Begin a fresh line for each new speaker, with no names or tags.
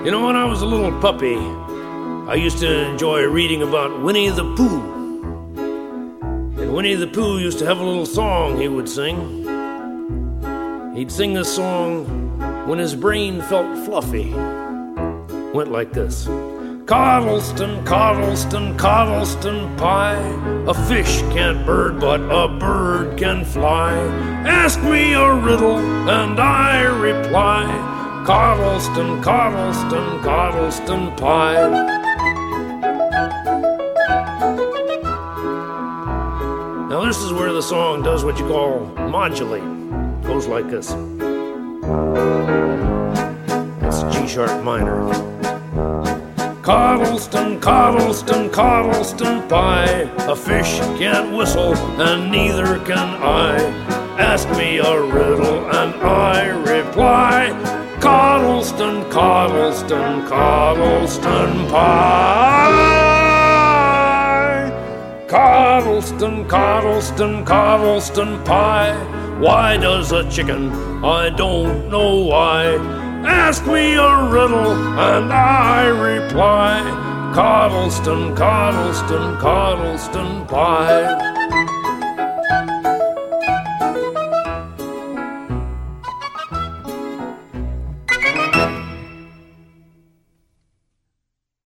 You know, when I was a little puppy, I used to enjoy reading about Winnie the Pooh. And Winnie the Pooh used to have a little song he would sing. He'd sing this song when his brain felt fluffy. Went like this. Coddleston, Coddleston, Coddleston pie. A fish can't bird, but a bird can fly. Ask me a riddle, and I reply. Coddleston, Coddleston, Coddleston pie. Now this is where the song does what you call modulate. Goes like this. It's G-sharp minor. Coddleston, Coddleston, Coddleston pie. A fish can't whistle, and neither can I. Ask me a riddle, and I reply. Coddleston, Coddleston, Coddleston pie. Coddleston, Coddleston, Coddleston pie. Why does a chicken? I don't know why. Ask me a riddle, and I reply. Coddleston, Coddleston, Coddleston pie.